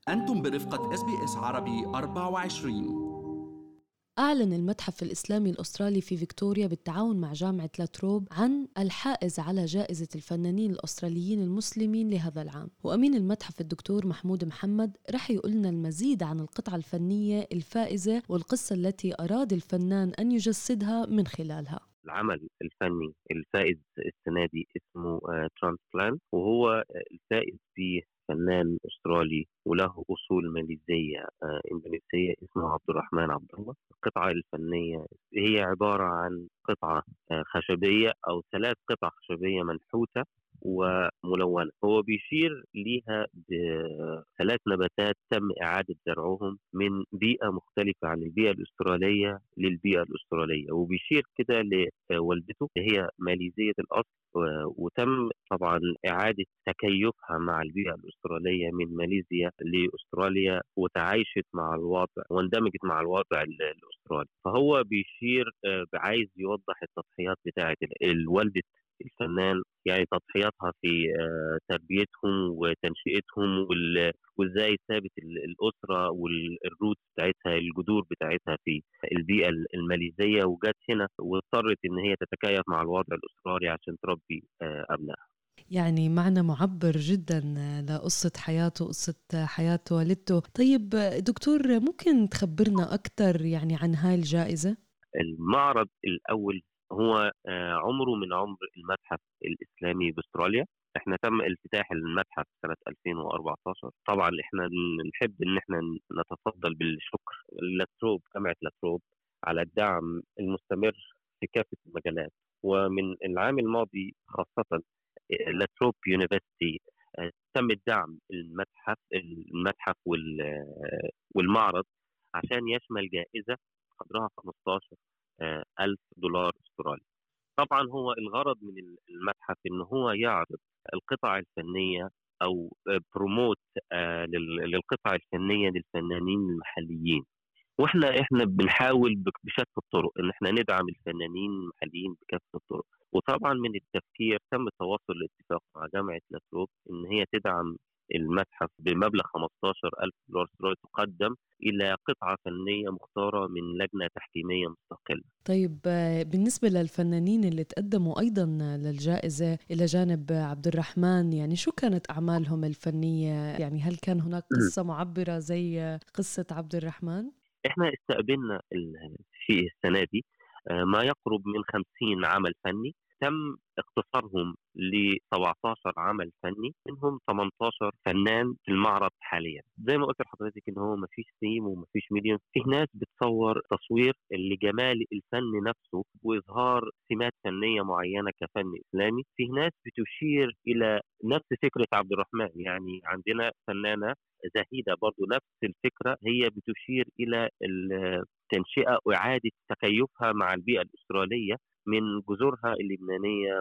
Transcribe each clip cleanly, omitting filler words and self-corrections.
أنتم برفقة SBS عربي 24. أعلن المتحف الإسلامي الأسترالي في فيكتوريا بالتعاون مع جامعة لاتروب عن الحائز على جائزة الفنانين الأستراليين المسلمين لهذا العام. وأمين المتحف الدكتور محمود محمد رح يقولنا المزيد عن القطعة الفنية الفائزة والقصة التي أراد الفنان أن يجسدها من خلالها. العمل الفني الفائز السنة دي اسمه ترانسبلانت، وهو الفائز فيه فنان أسترالي وله أصول ماليزية إندونيسية اسمه عبد الرحمن عبد الله. القطعة الفنية هي عبارة عن قطعة خشبية أو 3 قطع خشبية منحوتة وملونة. هو بيشير ليها ب3 نباتات تم إعادة زرعهم من بيئة مختلفة عن البيئة الأسترالية للبيئة الأسترالية، وبيشير كده لوالدته هي ماليزية الأصل، وتم طبعا إعادة تكيفها مع البيئة الأسترالية من ماليزيا لأستراليا، وتعايشت مع الواقع واندمجت مع الواقع الأسترالي. فهو بيشير عايز يوضح التضحيات بتاعة الوالدة الفنان، يعني تضحياتها في تربيتهم وتنشئتهم وازاي سابت الأسرة والروت بتاعتها الجذور بتاعتها في البيئة الماليزية، وجات هنا واضطرت ان هي تتكيف مع الوضع الأسترالي عشان تربي أبنائها. يعني معنى معبر جدا لقصة حياته، قصة حياة والدته. طيب دكتور، ممكن تخبرنا أكثر يعني عن هاي الجائزة؟ المعرض الأول هو عمره من عمر المتحف الإسلامي بأستراليا. احنا تم افتتاح المتحف سنة 2014. طبعا احنا نحب ان احنا نتفضل بالشكر لاتروب، جامعة لاتروب، على الدعم المستمر في كافة المجالات. ومن العام الماضي خاصة لاتروب يونيفرسيتي تم الدعم المتحف والمعرض عشان يشمل جائزة قدرها 15,000 دولار استرالي. طبعا هو الغرض من المتحف ان هو يعرض القطع الفنية او بروموت للقطع الفنية للفنانين المحليين. واحنا بنحاول بشتى الطرق ان احنا ندعم الفنانين المحليين بكافة الطرق. وطبعا من التفكير تم التواصل الاتفاق مع جامعة لاتروب ان هي تدعم المتحف بمبلغ 15,000 دولار استرالي تقدم إلى قطعة فنية مختارة من لجنة تحكيمية مستقلة. طيب بالنسبة للفنانين اللي تقدموا أيضا للجائزة إلى جانب عبد الرحمن، يعني شو كانت أعمالهم الفنية؟ يعني هل كان هناك قصة معبرة زي قصة عبد الرحمن؟ احنا استقبلنا في السنة دي ما يقرب من 50 عمل فني، تم اختصارهم ل 17 عمل فني، منهم 18 فنان في المعرض حاليا. زي ما قلت لحضرتك ان هو مفيش ثيم ومفيش ميديوم، في ناس بتصور تصوير لجمال الفن نفسه واظهار سمات فنيه معينه كفن اسلامي، في ناس بتشير الى نفس فكره عبد الرحمن. يعني عندنا فنانه زهيدة برضو نفس الفكرة، هي بتشير إلى التنشئة وإعادة تكيفها مع البيئة الأسترالية من جذورها اللبنانية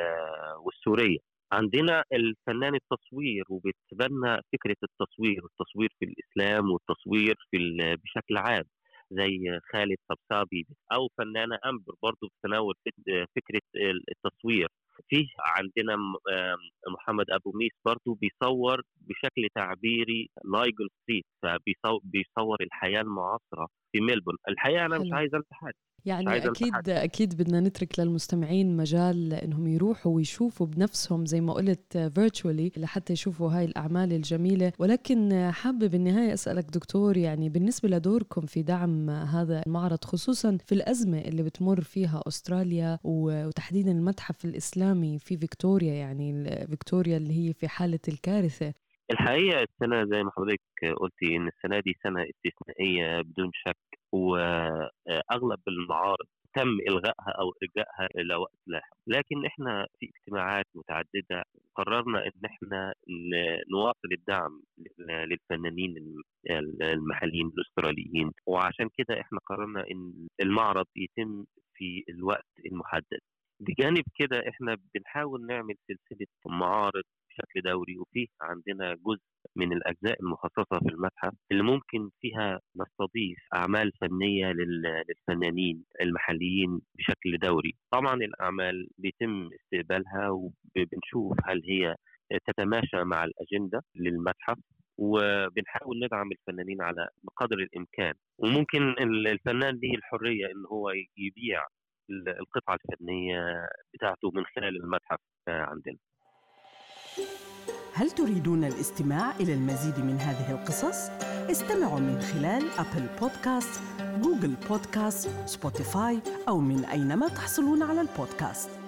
والسورية. عندنا الفنان التصوير وبتبنى فكرة التصوير في الإسلام والتصوير بشكل عام، زي خالد صبصابي، أو فنانة أمبر برضو بتتناول فكرة التصوير. فيه عندنا محمد أبو ميس برضو بيصور بشكل تعبيري لايجل ستريت، فبيصور الحياة المعاصرة في ملبورن. الحقيقة أنا مش حلو. عايز أنسى حاجة، يعني أكيد بدنا نترك للمستمعين مجال إنهم يروحوا ويشوفوا بنفسهم زي ما قلت virtually لحتى يشوفوا هاي الأعمال الجميلة. ولكن حابة بالنهاية أسألك دكتور، يعني بالنسبة لدوركم في دعم هذا المعرض خصوصا في الأزمة اللي بتمر فيها أستراليا وتحديدا المتحف الإسلامي في فيكتوريا، يعني فيكتوريا اللي هي في حالة الكارثة. الحقيقة السنة زي ما حضرتك قلتي إن السنة دي سنة استثنائية بدون شك، وأغلب المعارض تم إلغائها أو إرجائها إلى وقت لاحق. لكن إحنا في اجتماعات متعددة قررنا إن إحنا نواصل الدعم للفنانين المحليين الأستراليين، وعشان كده إحنا قررنا إن المعرض يتم في الوقت المحدد. بجانب كده إحنا بنحاول نعمل سلسلة معارض بشكل دوري، وفيه عندنا جزء من الأجزاء المخصصة في المتحف اللي ممكن فيها نستضيف أعمال فنية للفنانين المحليين بشكل دوري. طبعا الأعمال بيتم استقبالها وبنشوف هل هي تتماشى مع الأجندة للمتحف، وبنحاول ندعم الفنانين على بقدر الإمكان. وممكن الفنان له الحرية إن هو يبيع القطعة الفنية بتاعته من خلال المتحف عندنا. هل تريدون الاستماع إلى المزيد من هذه القصص؟ استمعوا من خلال أبل بودكاست، جوجل بودكاست، سبوتيفاي أو من أينما تحصلون على البودكاست.